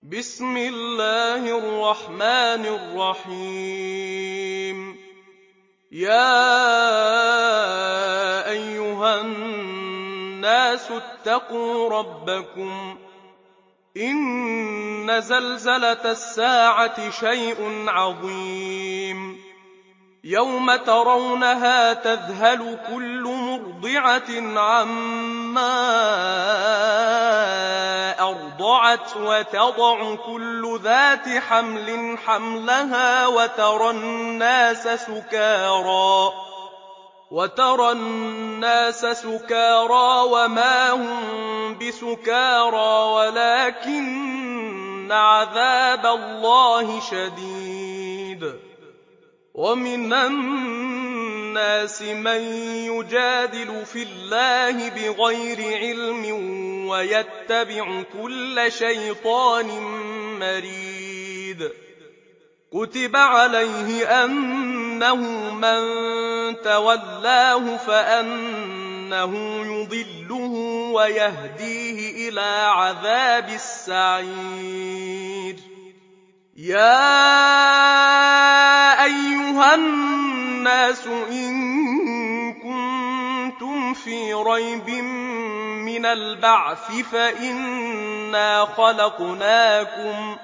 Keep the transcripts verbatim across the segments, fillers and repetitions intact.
بسم الله الرحمن الرحيم. يا أيها الناس اتقوا ربكم إن زلزلة الساعة شيء عظيم يوم ترونها تذهل كل مرضعة عما أرضعت وتضع كل ذات حمل حملها وترى الناس سكارى وترى الناس سكارى وما هم بسكارى ولكن عذاب الله شديد. ومن الناس من يجادل في الله بغير علم ويتبع كل شيطان مريد. كتب عليه أنه من تولاه فأنه يضله ويهديه إلى عذاب السعير. يا أيها الناس إن كنتم في ريب من البعث فإنا خلقناكم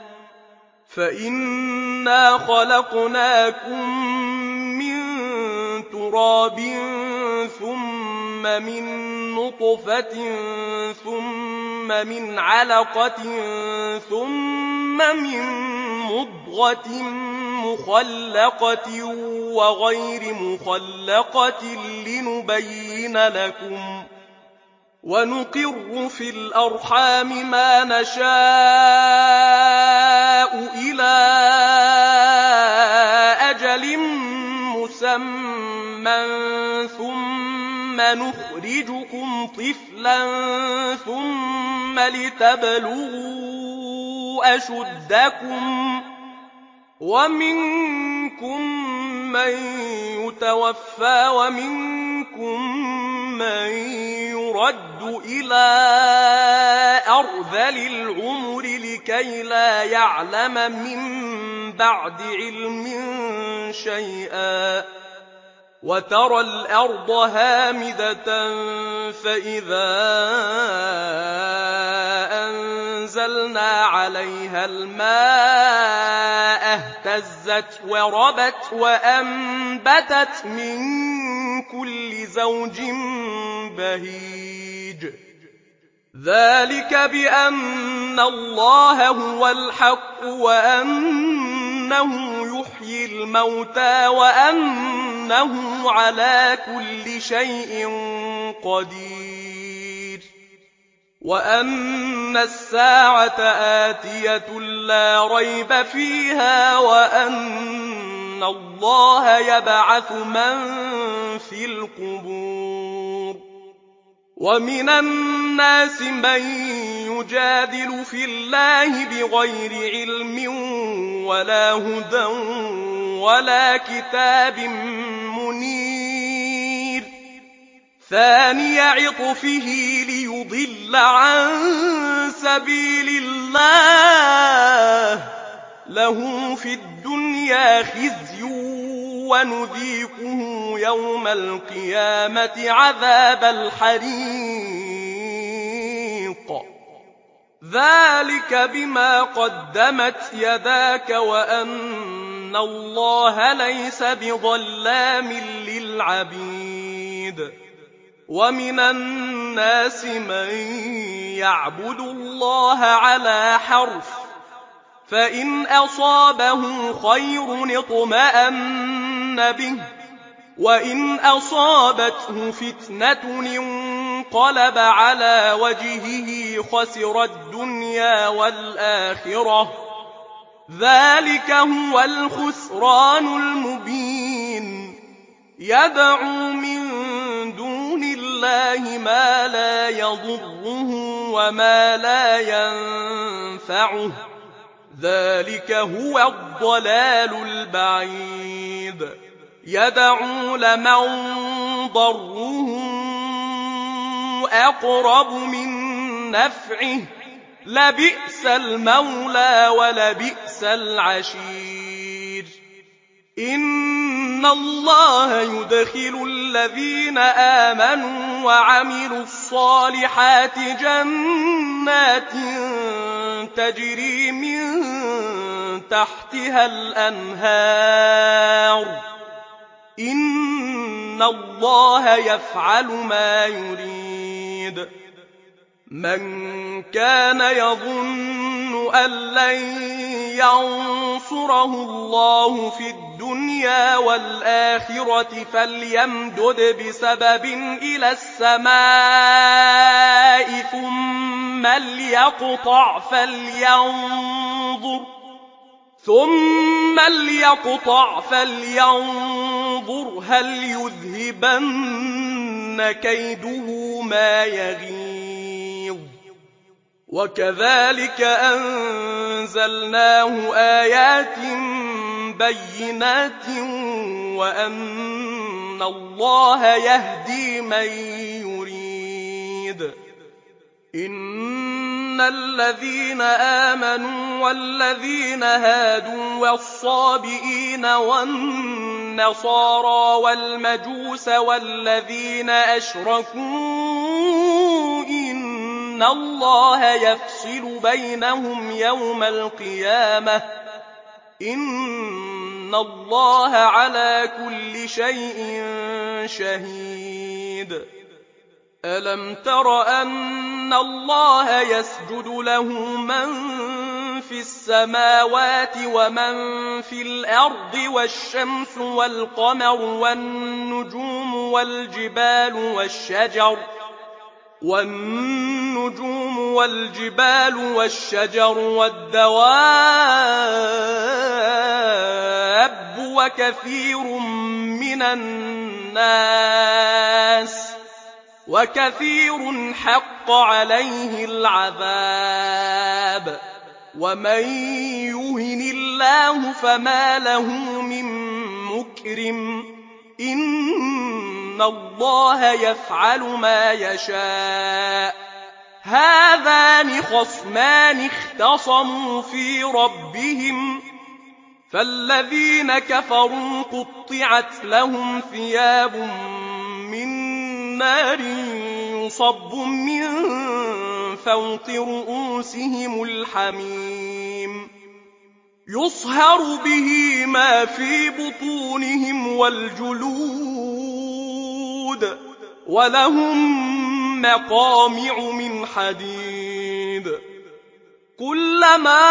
فإنا خلقناكم من تراب ثم من نطفة ثم من علقة ثم من مضغة مخلقة وغير مخلقة لنبين لكم ونقر في الأرحام ما نشاء إلى أجل مسمى ثم نخرجكم طفلا ثم لتبلغوا أشدكم ومنكم من يتوفى ومنكم من يرد إلى أرذل العمر لكي لا يعلم من بعد علم شيئا. وترى الأرض هامدة فإذا أنزلنا عليها الماء اهتزت وربت وأنبتت من كل زوج بهيج. ذلك بأن الله هو الحق وأنه يحيي الموتى وأنه على كل شيء قدير وأن الساعة آتية لا ريب فيها وأن الله يبعث من في القبور. ومن الناس من يجادل في الله بغير علم ولا هدى ولا كتاب منير. ثاني عطفه ليضل عن سبيل الله له في الدنيا خزي ونذيقه يوم القيامة عذاب الحريق. ذلك بما قدمت يداك وأن الله ليس بظلام للعبيد. ومن الناس من يعبد الله على حرف فإن أصابه خير اطمأن به وإن أصابته فتنة انقلب على وجهه خسر الدنيا والآخرة. ذلك هو الخسران المبين. يدعو من دون الله ما لا يضره وما لا ينفعه. ذلك هو الضلال البعيد. يدعو لمن ضره أقرب من نفعه لبئس المولى ولبئس العشير إن الله يدخل الذين آمنوا وعملوا الصالحات جنات تجري من تحتها الأنهار إن الله يفعل ما يريد من كان يظن أن لن ينصره الله في الدنيا والآخرة فليمدد بسبب إلى السماء ثم ليقطع فلينظر ثم ليقطع فلينظر هل يذهبن كيده ما يغيظ وكذلك أنزلناه آيات بينات وأن الله يهدي من يريد إن الذين آمنوا والذين هادوا والصابئين والنصارى والمجوس والذين أشركوا إن الله يفصل بينهم يوم القيامة إن الله على كل شيء شهيد ألم تر أن الله يسجد له من في السماوات ومن في الأرض والشمس والقمر والنجوم والجبال والشجر والنجوم والجبال والشجر والدواب وكثير من الناس وكثير حق عليه العذاب ومن يهن الله فما له من مكرم إن الله يفعل ما يشاء هذان خصمان اختصموا في ربهم فالذين كفروا قطعت لهم ثياب من نار يصب من فوق رؤوسهم الحميم يصهر به ما في بطونهم والجلود ولهم مقامع من حديد كلما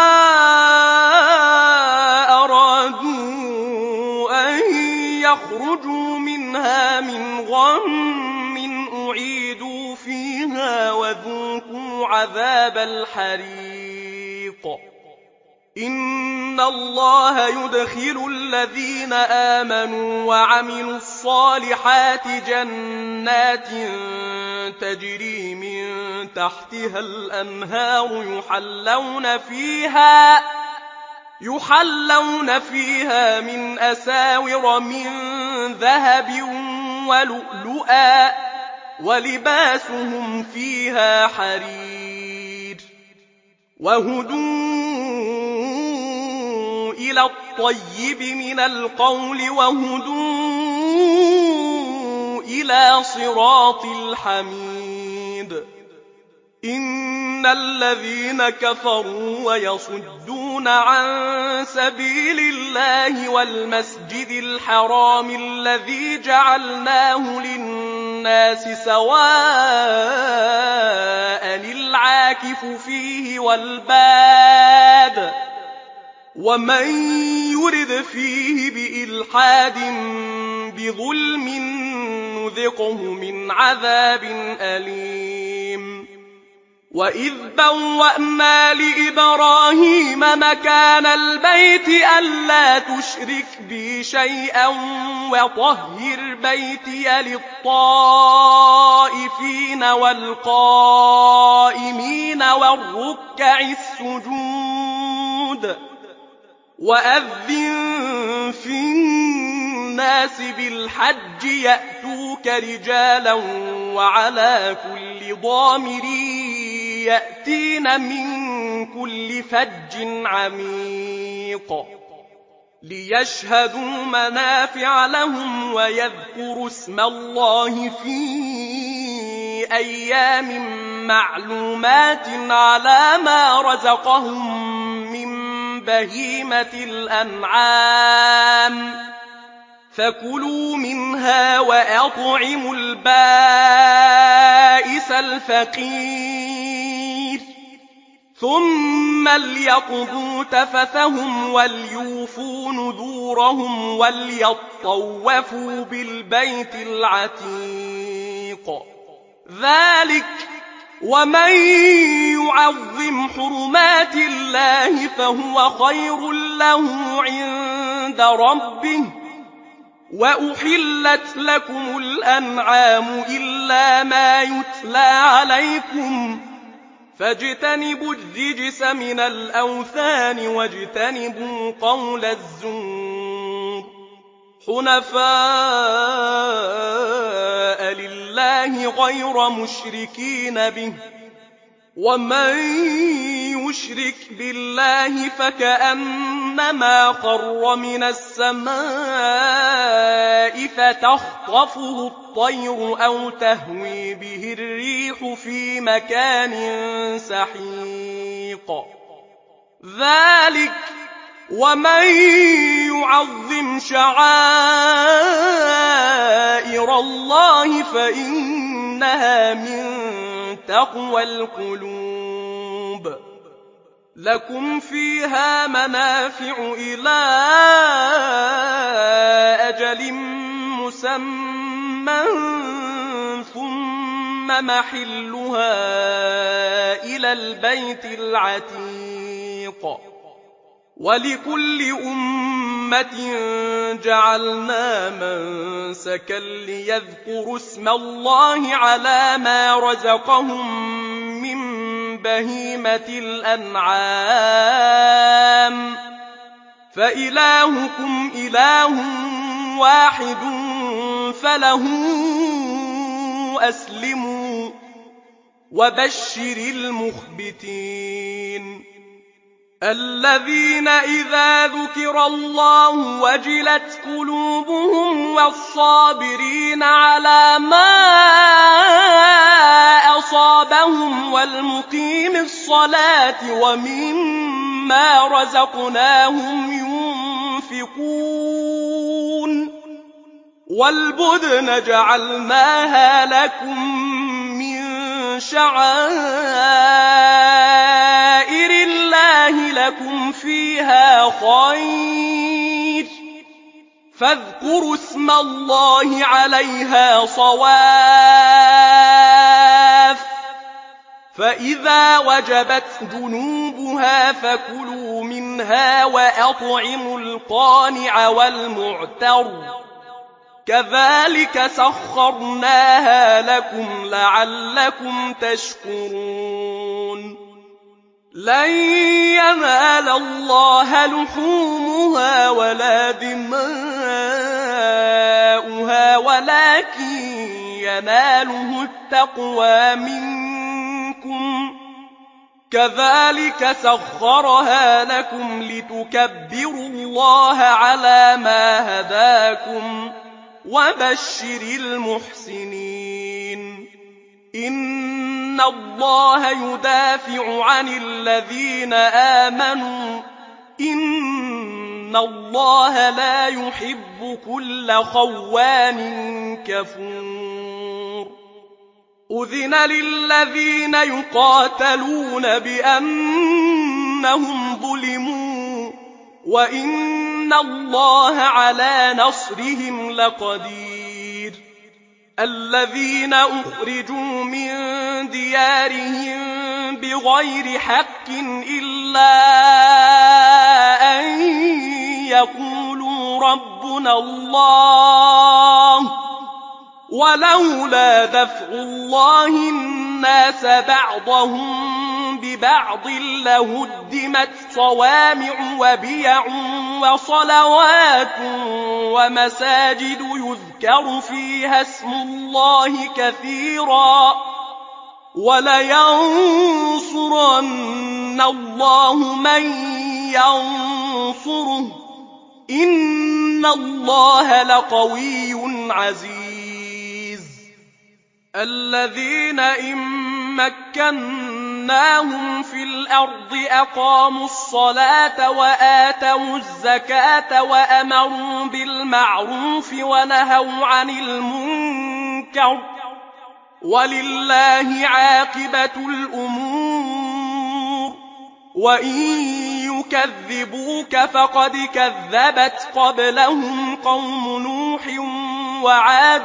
أرادوا أن يخرجوا منها من غم أعيدوا فيها وذوقوا عذاب الحريق إن الله يدخل الذين آمنوا وعملوا الصالحات جنات تجري من تحتها الأنهار يحلون فيها يحلون فيها من أساور من ذهب ولؤلؤا ولباسهم فيها حرير وهدوا إلى الطيب من القول وهدوا إلى صراط الحميد إن الذين كفروا ويصدون عن سبيل الله والمسجد الحرام الذي جعلناه للناس سواء العاكف فيه والباد ومن يرد فيه بإلحاد بظلم نذقه من عذاب أليم وإذ بوأنا لإبراهيم مكان البيت ألا تشرك بي شيئا وطهر بيتي للطائفين والقائمين والركع السجود وأذن في الناس بالحج يأتوك رجالا وعلى كل ضامر يأتين من كل فج عميق ليشهدوا منافع لهم ويذكروا اسم الله في أيام معلومات على ما رزقهم من بهيمة الأنعام فكلوا منها وأطعموا البائس الفقير ثم ليقضوا تفثهم وليوفوا نذورهم وليطوفوا بالبيت العتيق ذلك ومن يعظم حرمات الله فهو خير له عند ربه وأحلت لكم الأنعام إلا ما يتلى عليكم فاجتنبوا الرجس من الأوثان واجتنبوا قول الزور حنفاء لله غير مشركين به ومن يشرك بالله فكأنما خر من السماء فتخطفه الطير أو تهوي به الريح في مكان سحيق ذلك ومن يعظم شعائر الله فإنها من تقوى القلوب لكم فيها منافع إلى أجل مسمى ثم محلها إلى البيت العتيق ولكل أمة جعلنا منسكا ليذكروا اسم الله على ما رزقهم من بهيمة الأنعام فإلهكم إله واحد فله أسلموا وبشر المخبتين الذين إذا ذكر الله وجلت قلوبهم والصابرين على ما أصابهم والمقيم الصلاة ومما رزقناهم ينفقون والبدن جعلناها لكم من شعائر الله لكم فيها خير فاذكروا اسم الله عليها صواف فإذا وجبت جنوبها فكلوا منها وأطعموا القانع والمعتر كذلك سخرناها لكم لعلكم تشكرون لن ينال الله لحومها ولا دماؤها ولكن يناله التقوى منكم كذلك سخرها لكم لتكبروا الله على ما هداكم وبشر المحسنين إن الله يدافع عن الذين آمنوا إن الله لا يحب كل خوان كفور أذن للذين يقاتلون بأنهم ظلموا وإن الله على نصرهم لقدير الذين أخرجوا من ديارهم بغير حق إلا أن يقولوا ربنا الله ولولا دفع الله الناس بعضهم ببعض لهدمت صوامع وبيع وصلوات ومساجد يذكر فيها اسم الله كثيرا وَلَيَنصُرَنَّ اللَّهُ مَن يَنصُرُهُ ۗ إِنَّ اللَّهَ لَقَوِيٌّ عَزِيزٌ. الَّذِينَ إِن مَّكَّنَّاهُمْ فِي الْأَرْضِ أَقَامُوا الصَّلَاةَ وَآتَوُا الزَّكَاةَ وَأَمَرُوا بِالْمَعْرُوفِ وَنَهَوْا عَنِ الْمُنكَرِ ۗ وَلِلَّهِ عَاقِبَةُ الْأُمُورِ. وَإِن يُكَذِّبُوكَ فَقَدْ كَذَّبَتْ قَبْلَهُمْ قَوْمُ نُوحٍ وَعَادٌ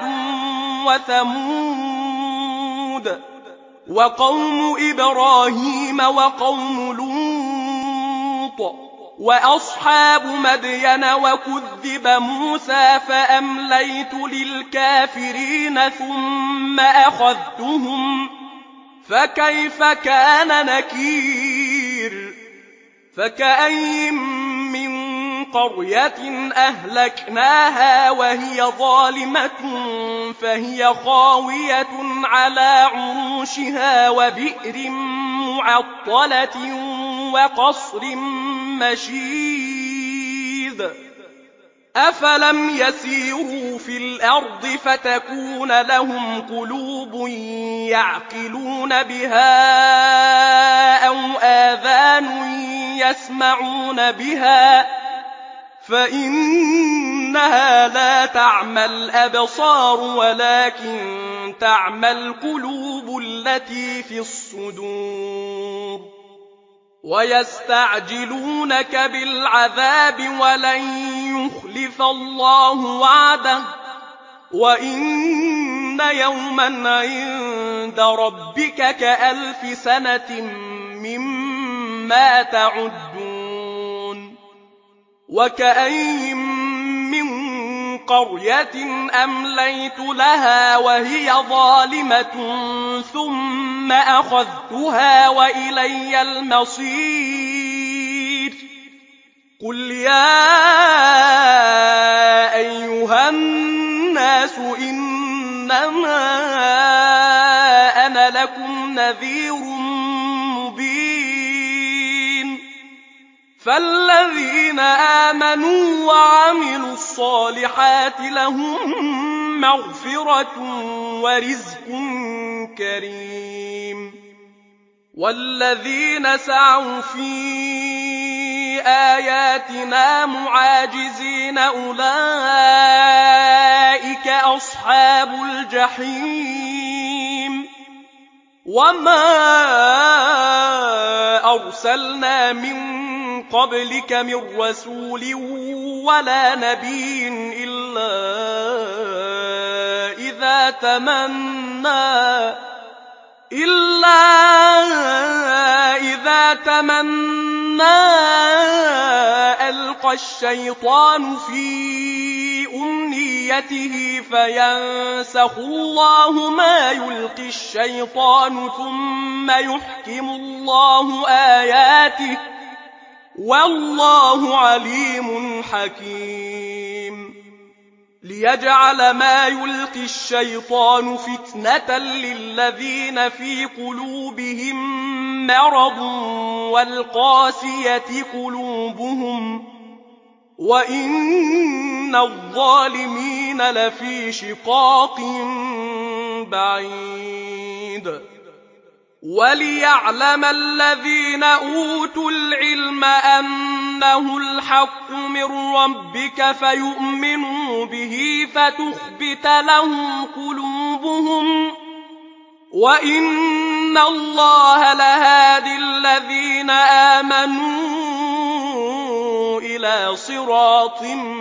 وَثَمُودُ وَقَوْمُ إِبْرَاهِيمَ وَقَوْمُ لُوطٍ وَأَصْحَابُ مَدْيَنَ. وَكُذِّبَ مُوسَىٰ فَأَمْلَيْتُ لِلْكَافِرِينَ ثُمَّ أَخَذْتُهُمْ فَكَيْفَ كَانَ نَكِيرِ. فَكَأَيِّن مِّن قَرْيَةٍ أَهْلَكْنَاهَا وَهِيَ ظَالِمَةٌ فَهِيَ خَاوِيَةٌ عَلَىٰ عُرُوشِهَا وَبِئْرٍ مُّعَطَّلَةٍ وَقَصْرٍ مَّشِيدٍ. أَفَلَمْ يَسِيرُوا فِي الْأَرْضِ فَتَكُونَ لَهُمْ قُلُوبٌ يَعْقِلُونَ بِهَا أَوْ آذَانٌ يَسْمَعُونَ بِهَا ۖ فَإِنَّهَا لَا تَعْمَى الْأَبْصَارُ وَلَٰكِن تَعْمَى الْقُلُوبُ الَّتِي فِي الصُّدُورِ. وَيَسْتَعْجِلُونَكَ بِالْعَذَابِ وَلَن يُخْلِفَ اللَّهُ وَعْدَهُ وَإِنَّ يَوْمًا عِندَ رَبِّكَ كَأَلْفِ سَنَةٍ مِّمَّا تَعُدُّونَ. وَكَأَيِّن مِّن قَرْيَةٍ أَمْلَيْتُ لَهَا وَهِيَ ظَالِمَةٌ ثُمَّ أَخَذْتُهَا وَإِلَيَّ الْمَصِيرُ. قُلْ يَا أَيُّهَا النَّاسُ إِنَّمَا أَنَا لَكُمْ نَذِيرٌ مُّبِينٌ. فَالَّذِينَ آمَنُوا وَعَمِلُوا الصَّالِحَاتِ لَهُم مَّغْفِرَةٌ وَرِزْقٌ كَرِيمٌ. وَالَّذِينَ سَعَوْا فِي آيَاتِنَا مُعَاجِزِينَ أُولَٰئِكَ أَصْحَابُ الْجَحِيمِ. وَمَا أَرْسَلْنَا مِن قَبْلِكَ مِن رَّسُولٍ وَلَا نَبِيٍّ إِلَّا إِذَا تَمَنَّىٰ إِلَّا إِذَا تَمَنَّىٰ أَلْقَى الشَّيْطَانُ فِي أُمْنِيَّتِهِ فَيَنسَخُ اللَّهُ مَا يُلْقِي الشَّيْطَانُ ثُمَّ يُحْكِمُ اللَّهُ آيَاتِهِ ۗ وَاللَّهُ عَلِيمٌ حَكِيمٌ. لِيَجْعَلَ مَا يُلْقِي الشَّيْطَانُ فِتْنَةً لِّلَّذِينَ فِي قُلُوبِهِم مَّرَضٌ وَالْقَاسِيَةِ قُلُوبُهُمْ ۗ وَإِنَّ الظَّالِمِينَ لَفِي شِقَاقٍ بَعِيدٍ. وَلِيَعْلَمَ الَّذِينَ أُوتُوا الْعِلْمَ أَنَّهُ الْحَقُّ مِن رَّبِّكَ فَيُؤْمِنُوا بِهِ فَتُخْبِتَ لَهُ قُلُوبُهُمْ ۗ وَإِنَّ اللَّهَ لَهَادِ الَّذِينَ آمَنُوا إِلَىٰ صِرَاطٍ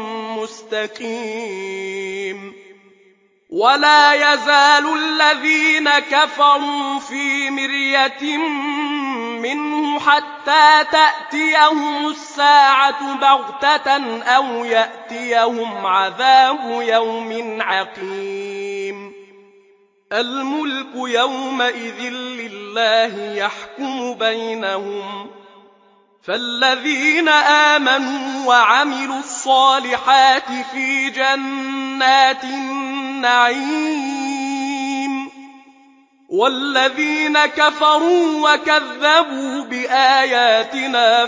مُّسْتَقِيمٍ. وَلَا يَزَالُ الَّذِينَ كَفَرُوا فِي مِرْيَةٍ مِّنْهُ حَتَّىٰ تَأْتِيَهُمُ السَّاعَةُ بَغْتَةً أَوْ يَأْتِيَهُمْ عَذَابُ يَوْمٍ عَقِيمٍ. الْمُلْكُ يَوْمَئِذٍ لِّلَّهِ يَحْكُمُ بَيْنَهُمْ ۚ فَالَّذِينَ آمَنُوا وَعَمِلُوا الصَّالِحَاتِ فِي جَنَّاتِ النَّعِيمِ والذين كفروا وكذبوا بآياتنا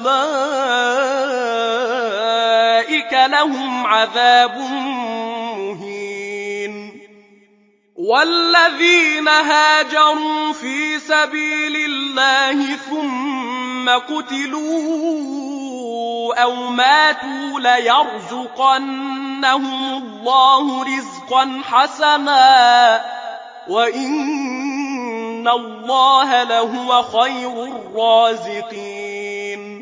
فأولئك لهم عذاب مهين والذين هاجروا في سبيل الله ثم قتلوا أو ماتوا ليرزقنهم الله رزقا حسنا وإن الله لهو خير الرازقين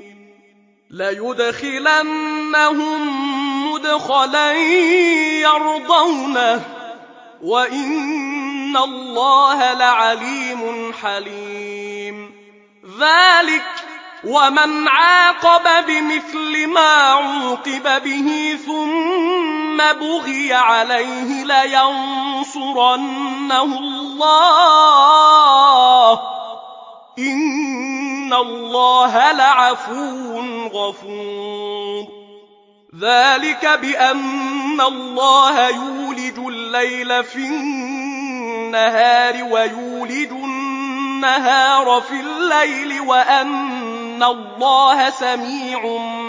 ليدخلنهم مدخلا يرضونه وإن الله لعليم حليم ذلك ومن عاقب بمثل ما عوقب به ثم بغي عليه لينصرنه الله إن الله لعفو غفور ذلك بأن الله يولج الليل في النهار ويولج النهار في الليل وأن الله سميع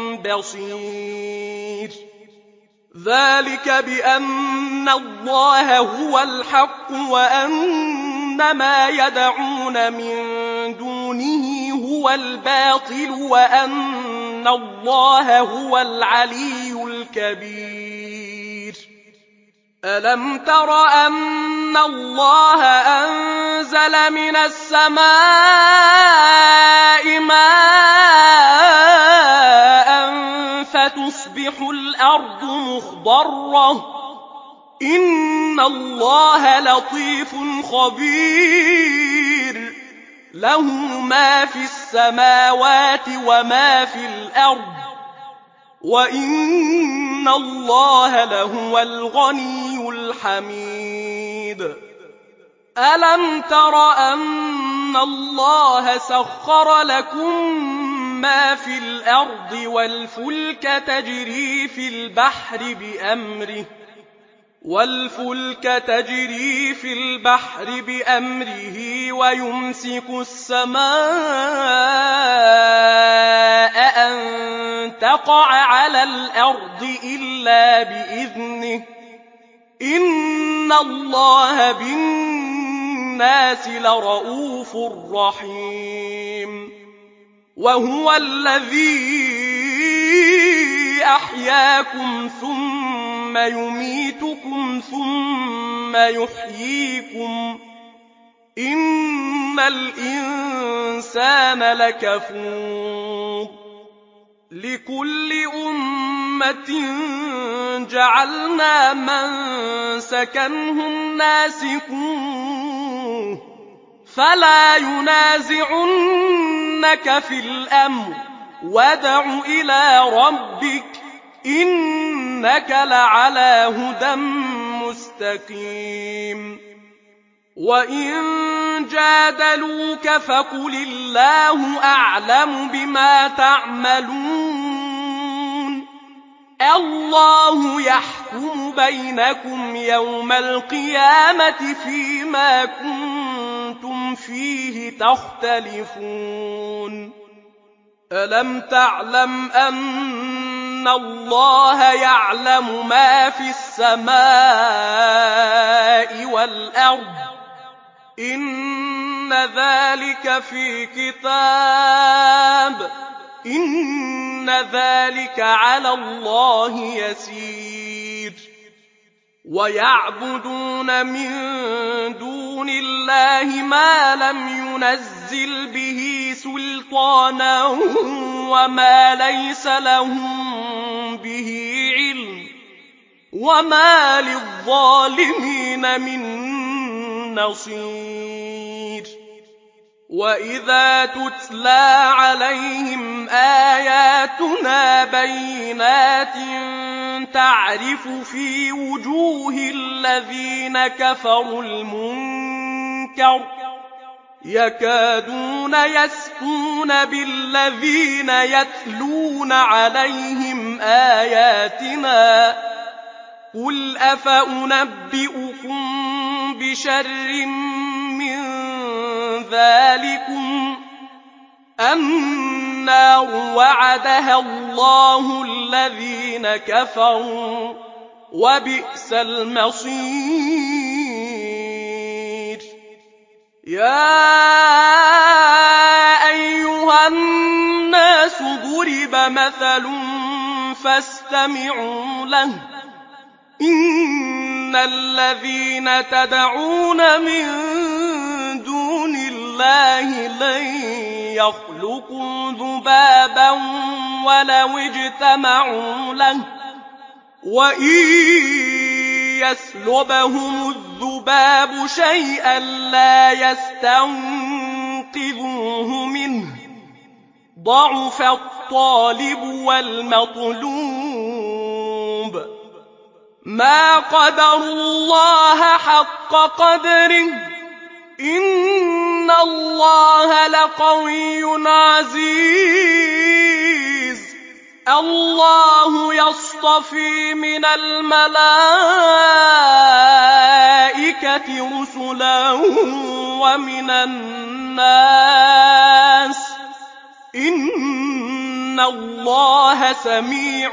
بصير ذلك بأن الله هو الحق وأن ما يدعون من دونه هو الباطل وأن الله هو العلي الكبير ألم تر أن الله أنزل من السماء ماء فتصبح الأرض مخضرة إن الله لطيف خبير له ما في السماوات وما في الأرض وإن الله لهو الغني الحميد ألم تر أن الله سخر لكم ما في الأرض والفلك تجري في البحر بأمره والفلك تجري في البحر بأمره ويمسك السماء أن تقع على الأرض إلا بإذنه إن الله بالناس لرؤوف رحيم وهو الذي أحياكم ثم يميتكم ثم يحييكم إن الإنسان لكفور لكل أمة جعلنا منسكا هم ناسكوه فلا ينازعنك في الأمر وادع إلى ربك إنك لعلى هدى مستقيم وإن جادلوك فقل الله أعلم بما تعملون الله يحكم بينكم يوم القيامة فيما كنتم فيه تختلفون ألم تعلم أن الله يعلم ما في السماء والأرض إن ذلك في كتاب إن ذلك على الله يسير ويعبدون من دون الله ما لم ينزل به سلطانا وما ليس لهم به علم وما للظالمين من نصير وإذا تتلى عليهم آياتنا بينات تعرف في وجوه الذين كفروا المنكر يكادون يسقون بالذين يتلون عليهم آياتنا قُلْ أَفَأُنَبِّئُكُم بِشَرٍّ مِّن ذَٰلِكُمُ النَّارُ وَعَدَهَا اللَّهُ الَّذِينَ كَفَرُوا ۖ وَبِئْسَ الْمَصِيرُ. يَا أَيُّهَا النَّاسُ ضُرِبَ مَثَلٌ فَاسْتَمِعُوا لَهُ ۚ إِنَّ الَّذِينَ تَدْعُونَ مِن دُونِ اللَّهِ لَن يَخْلُقُوا ذُبَابًا وَلَوِ اجْتَمَعُوا لَهُ، وَإِن يَسْلُبْهُمُ الذُّبَابُ شَيْئًا لَّا يَسْتَنقِذُوهُ مِنْهُ ۚ ضَعُفَ الطَّالِبُ وَالْمَطْلُوبُ. مَا قَدَرُوا اللَّهَ حَقَّ قَدْرِهِ ۗ إِنَّ اللَّهَ لَقَوِيٌّ عَزِيزٌ. اللَّهُ يَصْطَفِي مِنَ الْمَلَائِكَةِ رُسُلًا وَمِنَ النَّاسِ ۚ إِنَّ اللَّهَ سَمِيعٌ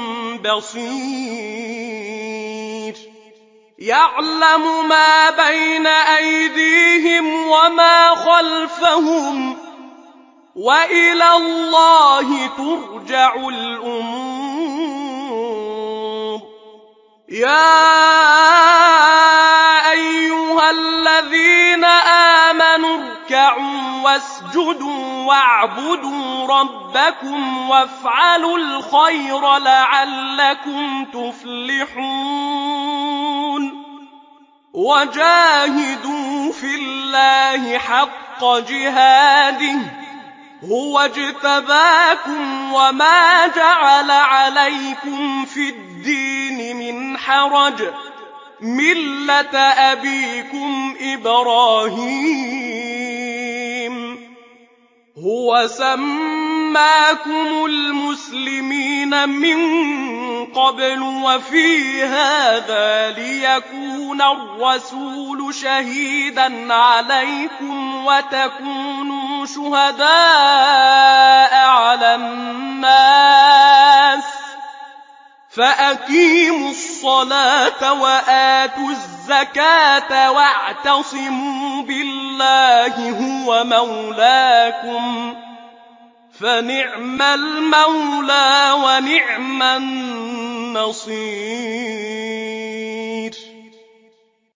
بَصِيرٌ. يَعْلَمُ مَا بَيْنَ أَيْدِيهِمْ وَمَا خَلْفَهُمْ ۗ وَإِلَى اللَّهِ تُرْجَعُ الْأُمُورُ. يَا أَيُّهَا الَّذِينَ آمَنُوا ارْكَعُوا وَاسْجُدُوا وَاعْبُدُوا رَبَّكُمْ وَافْعَلُوا الْخَيْرَ لَعَلَّكُمْ تُفْلِحُونَ. وَجَاهِدُوا فِي اللَّهِ حَقَّ جِهَادِهِ ۚ هُوَ اجْتَبَاكُمْ وَمَا جَعَلَ عَلَيْكُمْ فِي الدِّينِ مِنْ حَرَجٍ ۚ مِّلَّةَ أَبِيكُمْ إِبْرَاهِيمَ ۚ هُوَ سَمَّاكُمُ الْمُسْلِمِينَ مِن قَبْلُ وَفِي هَٰذَا لِيَكُونَ الرَّسُولُ شَهِيدًا عَلَيْكُمْ وَتَكُونُوا شُهَدَاءَ عَلَى النَّاسِ ۚ فَأَقِيمُوا الصَّلَاةَ وَآتُوا الزَّكَاةَ وَاعْتَصِمُوا بِاللَّهِ هُوَ مَوْلَاكُمْ ۖ فَنِعْمَ الْمَوْلَىٰ وَنِعْمَ النَّصِيرُ.